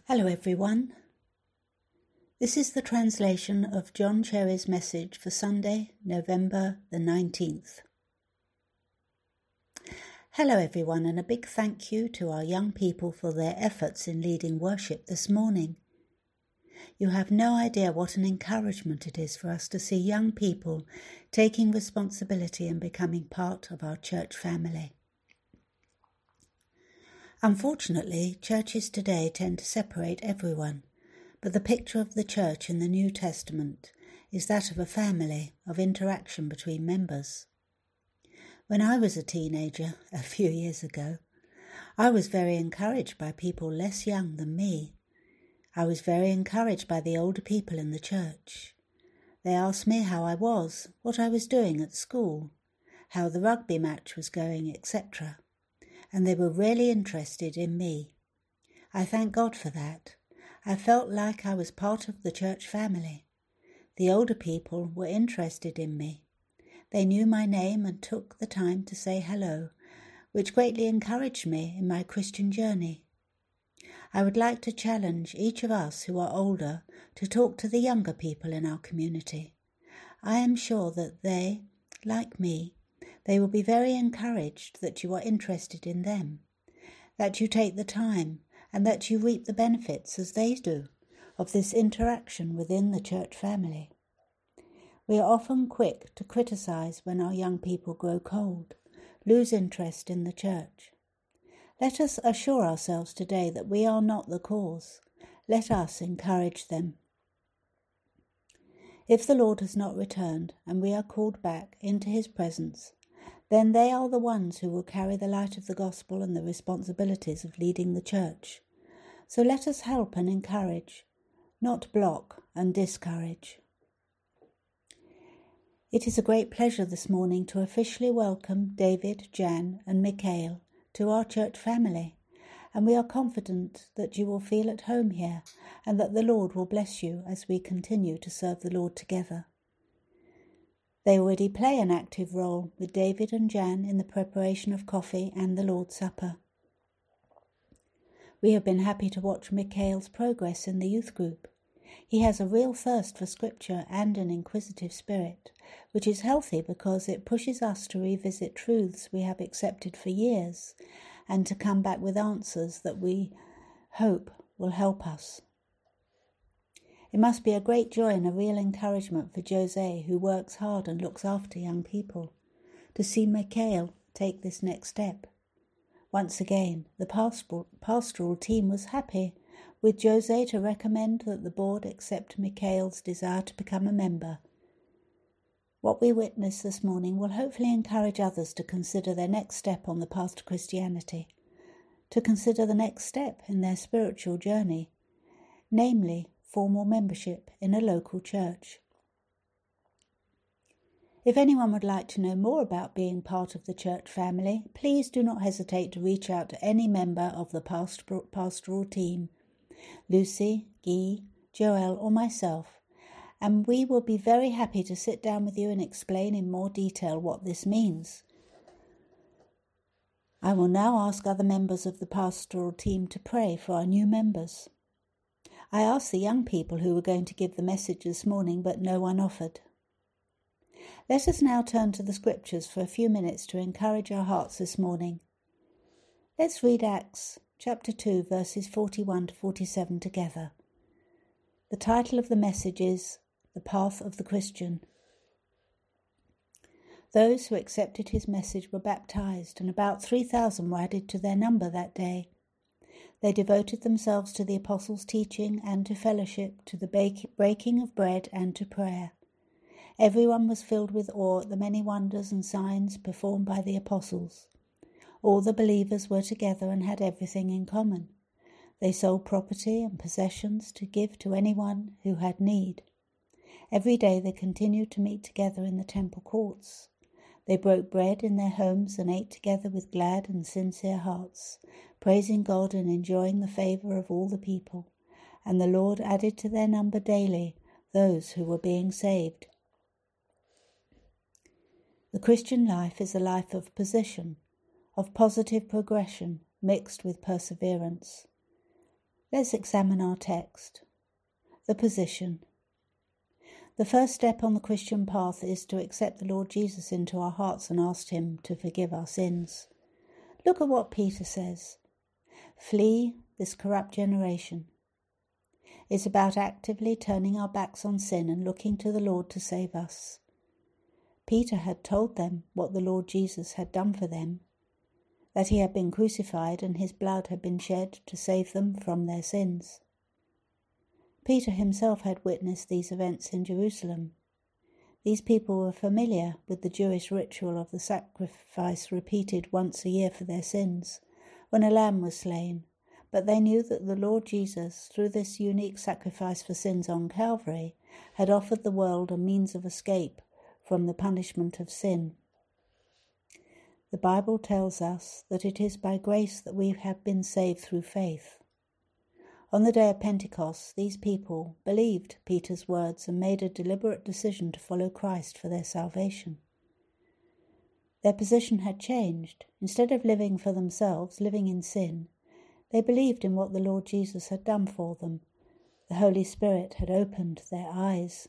Hello everyone. This is the translation of John Cherry's message for Sunday, November the 19th. Hello everyone, and a big thank you to our young people for their efforts in leading worship this morning. You have no idea what an encouragement it is for us to see young people taking responsibility and becoming part of our church family. Unfortunately, churches today tend to separate everyone, but the picture of the church in the New Testament is that of a family, of interaction between members. When I was a teenager, a few years ago, I was very encouraged by people less young than me. I was very encouraged by the older people in the church. They asked me how I was, what I was doing at school, how the rugby match was going, etc. And they were really interested in me. I thank God for that. I felt like I was part of the church family. The older people were interested in me. They knew my name and took the time to say hello, which greatly encouraged me in my Christian journey. I would like to challenge each of us who are older to talk to the younger people in our community. I am sure that they, like me, they will be very encouraged that you are interested in them, that you take the time and that you reap the benefits as they do of this interaction within the church family. We are often quick to criticize when our young people grow cold, lose interest in the church. Let us assure ourselves today that we are not the cause. Let us encourage them. If the Lord has not returned and we are called back into his presence, then they are the ones who will carry the light of the gospel and the responsibilities of leading the church. So let us help and encourage, not block and discourage. It is a great pleasure this morning to officially welcome David, Jan and Mikhail to our church family, and we are confident that you will feel at home here and that the Lord will bless you as we continue to serve the Lord together. They already play an active role with David and Jan in the preparation of coffee and the Lord's Supper. We have been happy to watch Mikhail's progress in the youth group. He has a real thirst for Scripture and an inquisitive spirit, which is healthy because it pushes us to revisit truths we have accepted for years and to come back with answers that we hope will help us. It must be a great joy and a real encouragement for Jose, who works hard and looks after young people, to see Mikhail take this next step. Once again, the pastoral team was happy with Jose to recommend that the board accept Mikhail's desire to become a member. What we witnessed this morning will hopefully encourage others to consider their next step on the path to Christianity, to consider the next step in their spiritual journey, namely formal membership in a local church. If anyone would like to know more about being part of the church family, please do not hesitate to reach out to any member of the pastoral team, Lucy, Guy, Joel or myself, and we will be very happy to sit down with you and explain in more detail what this means. I will now ask other members of the pastoral team to pray for our new members. I asked the young people who were going to give the message this morning, but no one offered. Let us now turn to the scriptures for a few minutes to encourage our hearts this morning. Let's read Acts chapter 2, verses 41 to 47 together. The title of the message is The Path of the Christian. Those who accepted his message were baptized, and about 3,000 were added to their number that day. They devoted themselves to the apostles' teaching and to fellowship, to the breaking of bread and to prayer. Everyone was filled with awe at the many wonders and signs performed by the apostles. All the believers were together and had everything in common. They sold property and possessions to give to anyone who had need. Every day they continued to meet together in the temple courts. They broke bread in their homes and ate together with glad and sincere hearts, praising God and enjoying the favor of all the people. And the Lord added to their number daily those who were being saved. The Christian life is a life of position, of positive progression mixed with perseverance. Let's examine our text. The position. The first step on the Christian path is to accept the Lord Jesus into our hearts and ask Him to forgive our sins. Look at what Peter says. Flee this corrupt generation. It's about actively turning our backs on sin and looking to the Lord to save us. Peter had told them what the Lord Jesus had done for them, that He had been crucified and His blood had been shed to save them from their sins. Peter himself had witnessed these events in Jerusalem. These people were familiar with the Jewish ritual of the sacrifice repeated once a year for their sins, when a lamb was slain, but they knew that the Lord Jesus, through this unique sacrifice for sins on Calvary, had offered the world a means of escape from the punishment of sin. The Bible tells us that it is by grace that we have been saved through faith. On the day of Pentecost, these people believed Peter's words and made a deliberate decision to follow Christ for their salvation. Their position had changed. Instead of living for themselves, living in sin, they believed in what the Lord Jesus had done for them. The Holy Spirit had opened their eyes.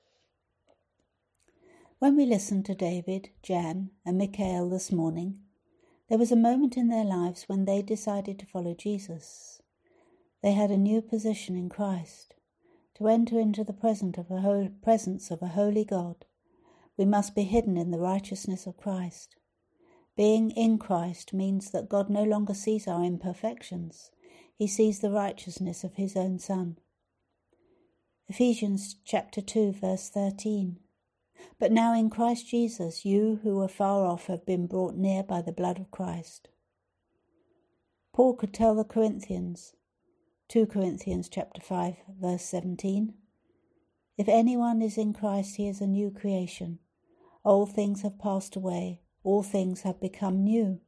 When we listened to David, Jan, and Michael this morning, there was a moment in their lives when they decided to follow Jesus. They had a new position in Christ. To enter into the presence of a holy God, we must be hidden in the righteousness of Christ. Being in Christ means that God no longer sees our imperfections. He sees the righteousness of His own Son. Ephesians chapter 2, verse 13. But now in Christ Jesus, you who were far off have been brought near by the blood of Christ. Paul could tell the Corinthians, 2 Corinthians chapter 5, verse 17, if anyone is in Christ, he is a new creation. Old things have passed away, all things have become new.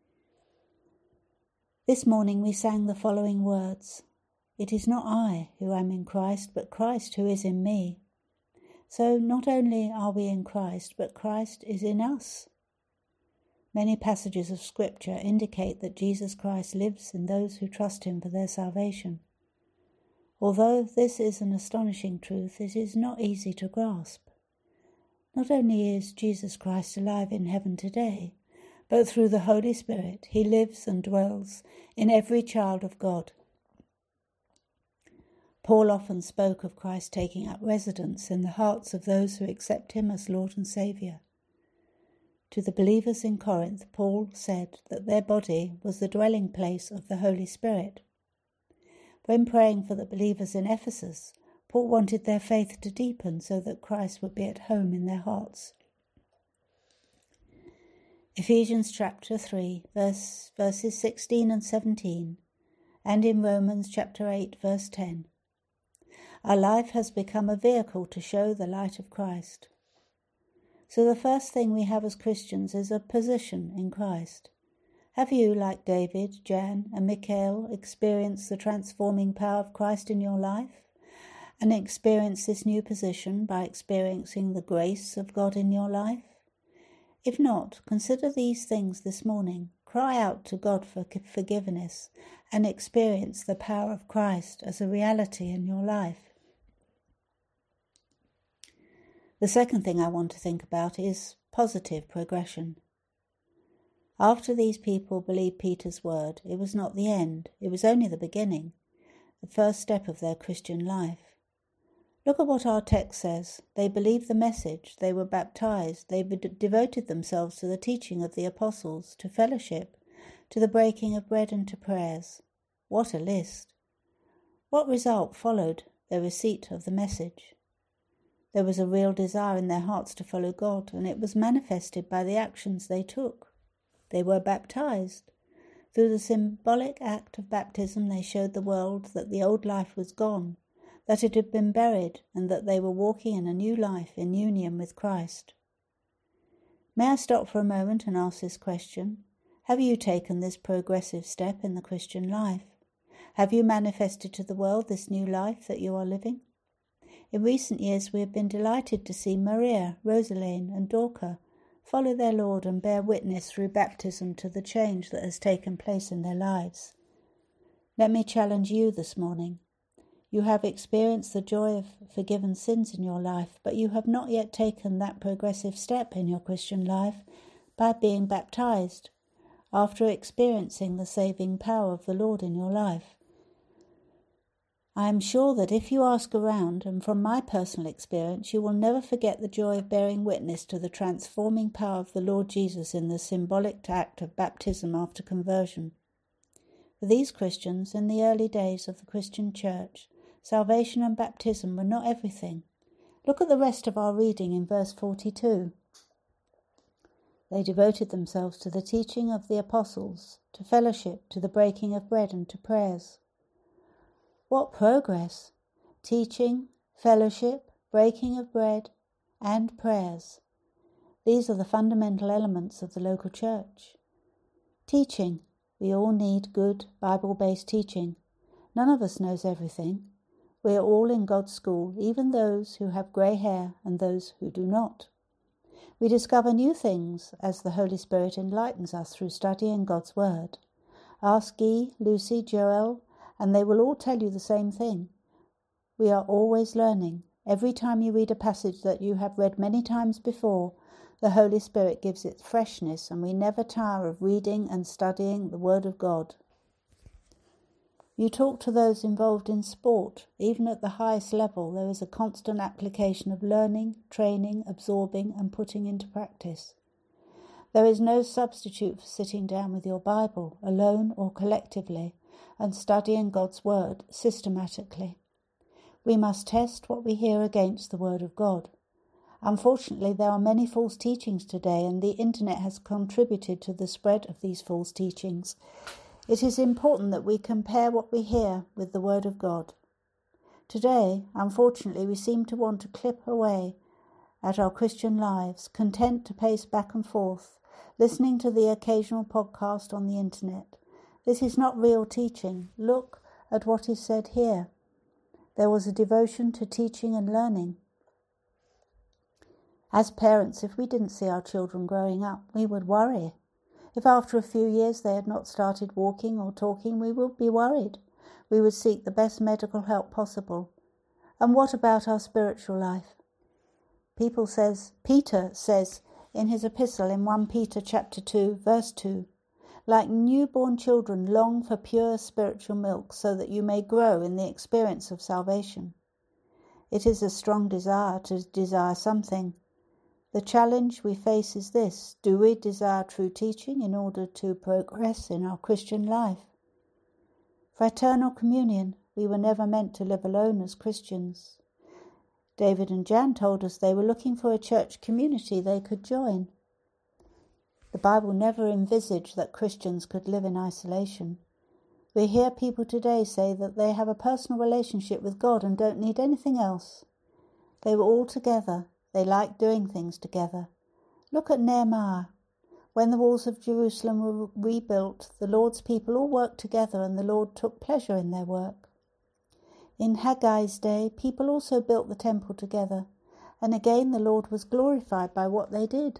This morning we sang the following words, it is not I who am in Christ, but Christ who is in me. So not only are we in Christ, but Christ is in us. Many passages of Scripture indicate that Jesus Christ lives in those who trust Him for their salvation. Although this is an astonishing truth, it is not easy to grasp. Not only is Jesus Christ alive in heaven today, but through the Holy Spirit He lives and dwells in every child of God. Paul often spoke of Christ taking up residence in the hearts of those who accept Him as Lord and Saviour. To the believers in Corinth, Paul said that their body was the dwelling place of the Holy Spirit. When praying for the believers in Ephesus, Paul wanted their faith to deepen so that Christ would be at home in their hearts. Ephesians chapter 3, verses 16 and 17, and in Romans chapter 8, verse 10. Our life has become a vehicle to show the light of Christ. So the first thing we have as Christians is a position in Christ. Have you, like David, Jan, and Michael, experienced the transforming power of Christ in your life, and experienced this new position by experiencing the grace of God in your life? If not, consider these things this morning. Cry out to God for forgiveness and experience the power of Christ as a reality in your life. The second thing I want to think about is positive progression. After these people believed Peter's word, it was not the end, it was only the beginning, the first step of their Christian life. Look at what our text says. They believed the message, they were baptized, they devoted themselves to the teaching of the apostles, to fellowship, to the breaking of bread and to prayers. What a list! What result followed their receipt of the message? There was a real desire in their hearts to follow God, and it was manifested by the actions they took. They were baptized. Through the symbolic act of baptism, they showed the world that the old life was gone, that it had been buried, and that they were walking in a new life in union with Christ. May I stop for a moment and ask this question? Have you taken this progressive step in the Christian life? Have you manifested to the world this new life that you are living? In recent years we have been delighted to see Maria, Rosaline and Dorcas follow their Lord and bear witness through baptism to the change that has taken place in their lives. Let me challenge you this morning. You have experienced the joy of forgiven sins in your life, but you have not yet taken that progressive step in your Christian life by being baptized after experiencing the saving power of the Lord in your life. I am sure that if you ask around, and from my personal experience, you will never forget the joy of bearing witness to the transforming power of the Lord Jesus in the symbolic act of baptism after conversion. For these Christians, in the early days of the Christian Church, salvation and baptism were not everything. Look at the rest of our reading in verse 42. They devoted themselves to the teaching of the apostles, to fellowship, to the breaking of bread, and to prayers. What progress! Teaching, fellowship, breaking of bread, and prayers. These are the fundamental elements of the local church. Teaching. We all need good Bible-based teaching. None of us knows everything. We are all in God's school, even those who have grey hair and those who do not. We discover new things as the Holy Spirit enlightens us through studying God's Word. Ask Guy, Lucy, Joel, and they will all tell you the same thing. We are always learning. Every time you read a passage that you have read many times before, the Holy Spirit gives it freshness, and we never tire of reading and studying the Word of God. You talk to those involved in sport. Even at the highest level, there is a constant application of learning, training, absorbing, and putting into practice. There is no substitute for sitting down with your Bible, alone or collectively, and studying God's Word systematically. We must test what we hear against the Word of God. Unfortunately, there are many false teachings today, and the internet has contributed to the spread of these false teachings. It is important that we compare what we hear with the Word of God. Today, unfortunately, we seem to want to clip away at our Christian lives, content to pace back and forth, listening to the occasional podcast on the internet. This is not real teaching. Look at what is said here. There was a devotion to teaching and learning. As parents, if we didn't see our children growing up, we would worry. If after a few years they had not started walking or talking, we would be worried. We would seek the best medical help possible. And what about our spiritual life? Peter says in his epistle in 1 Peter chapter 2, verse 2, like newborn children, long for pure spiritual milk, so that you may grow in the experience of salvation. It is a strong desire to desire something. The challenge we face is this: do we desire true teaching in order to progress in our Christian life? Fraternal communion. We were never meant to live alone as Christians. David and Jan told us they were looking for a church community they could join. The Bible never envisaged that Christians could live in isolation. We hear people today say that they have a personal relationship with God and don't need anything else. They were all together. They liked doing things together. Look at Nehemiah. When the walls of Jerusalem were rebuilt, the Lord's people all worked together, and the Lord took pleasure in their work. In Haggai's day, people also built the temple together, and again the Lord was glorified by what they did.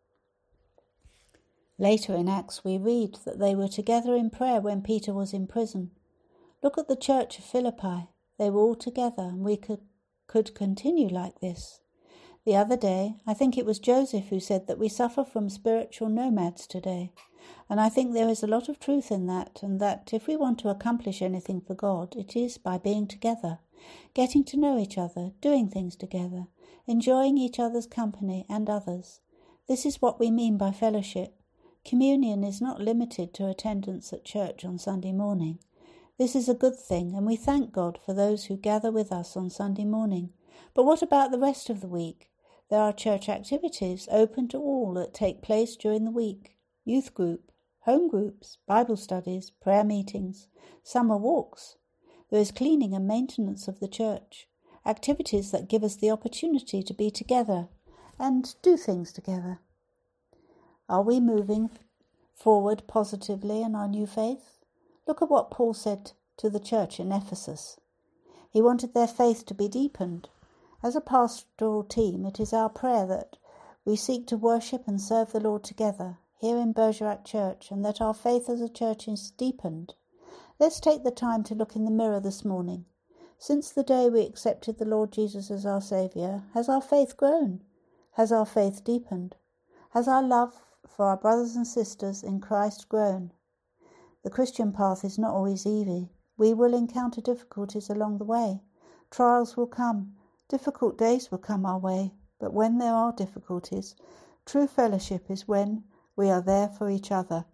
Later in Acts we read that they were together in prayer when Peter was in prison. Look at the church of Philippi. They were all together, and we could continue like this. The other day, I think it was Joseph who said that we suffer from spiritual nomads today. And I think there is a lot of truth in that, and that if we want to accomplish anything for God, it is by being together, getting to know each other, doing things together, enjoying each other's company and others. This is what we mean by fellowship. Communion is not limited to attendance at church on Sunday morning. This is a good thing, and we thank God for those who gather with us on Sunday morning. But what about the rest of the week? There are church activities open to all that take place during the week. Youth group, home groups, Bible studies, prayer meetings, summer walks. There is cleaning and maintenance of the church, activities that give us the opportunity to be together and do things together. Are we moving forward positively in our new faith? Look at what Paul said to the church in Ephesus. He wanted their faith to be deepened. As a pastoral team, it is our prayer that we seek to worship and serve the Lord together here in Bergerac Church, and that our faith as a church is deepened. Let's take the time to look in the mirror this morning. Since the day we accepted the Lord Jesus as our Saviour, has our faith grown? Has our faith deepened? Has our love for our brothers and sisters in Christ grown? The Christian path is not always easy. We will encounter difficulties along the way. Trials will come. Difficult days will come our way. But when there are difficulties, true fellowship is when we are there for each other.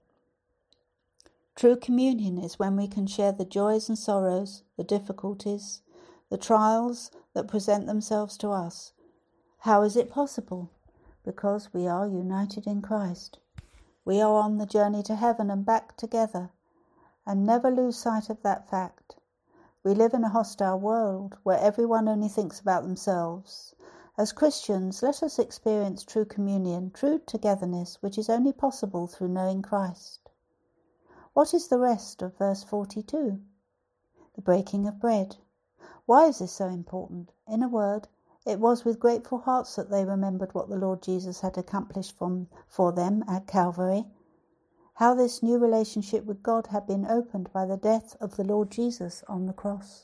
True communion is when we can share the joys and sorrows, the difficulties, the trials that present themselves to us. How is it possible? Because we are united in Christ. We are on the journey to heaven and back together, and never lose sight of that fact. We live in a hostile world where everyone only thinks about themselves. As Christians, let us experience true communion, true togetherness, which is only possible through knowing Christ. What is the rest of verse 42? The breaking of bread. Why is this so important? In a word, it was with grateful hearts that they remembered what the Lord Jesus had accomplished for them at Calvary, how this new relationship with God had been opened by the death of the Lord Jesus on the cross.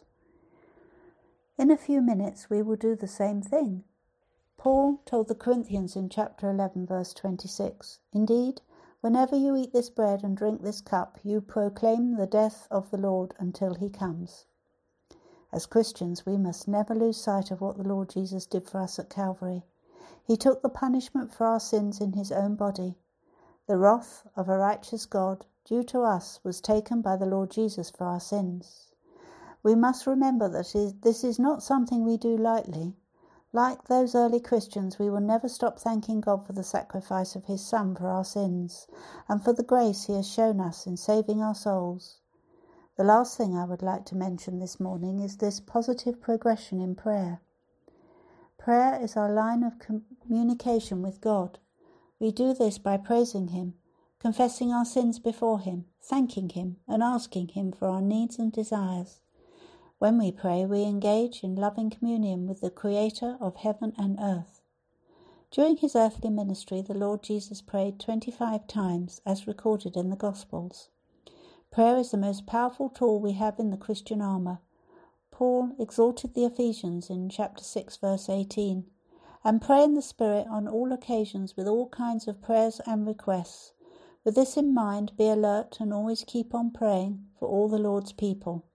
In a few minutes we will do the same thing. Paul told the Corinthians in chapter 11, verse 26, "Indeed, whenever you eat this bread and drink this cup, you proclaim the death of the Lord until he comes." As Christians, we must never lose sight of what the Lord Jesus did for us at Calvary. He took the punishment for our sins in his own body. The wrath of a righteous God due to us was taken by the Lord Jesus for our sins. We must remember that this is not something we do lightly. Like those early Christians, we will never stop thanking God for the sacrifice of his Son for our sins and for the grace he has shown us in saving our souls. The last thing I would like to mention this morning is this positive progression in prayer. Prayer is our line of communication with God. We do this by praising him, confessing our sins before him, thanking him, and asking him for our needs and desires. When we pray, we engage in loving communion with the Creator of heaven and earth. During his earthly ministry, the Lord Jesus prayed 25 times, as recorded in the Gospels. Prayer is the most powerful tool we have in the Christian armour. Paul exhorted the Ephesians in chapter 6, verse 18, "And pray in the Spirit on all occasions with all kinds of prayers and requests. With this in mind, be alert and always keep on praying for all the Lord's people."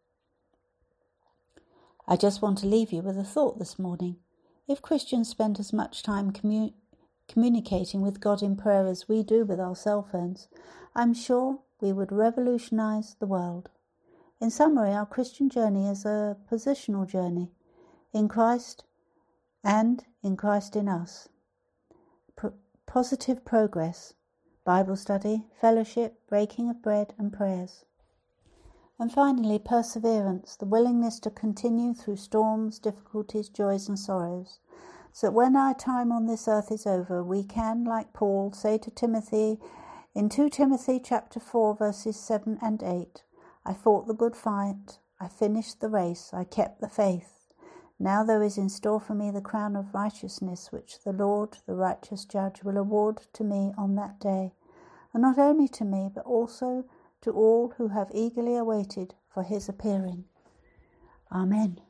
I just want to leave you with a thought this morning. If Christians spent as much time communicating with God in prayer as we do with our cell phones, I'm sure we would revolutionize the world. In summary, our Christian journey is a positional journey in Christ and in Christ in us. Positive progress, Bible study, fellowship, breaking of bread and prayers. And finally, perseverance, the willingness to continue through storms, difficulties, joys and sorrows, so that when our time on this earth is over, we can, like Paul, say to Timothy in 2 Timothy chapter 4, verses 7 and 8, "I fought the good fight, I finished the race, I kept the faith. Now there is in store for me the crown of righteousness, which the Lord, the righteous judge, will award to me on that day, and not only to me, but also to all who have eagerly awaited for his appearing." Amen.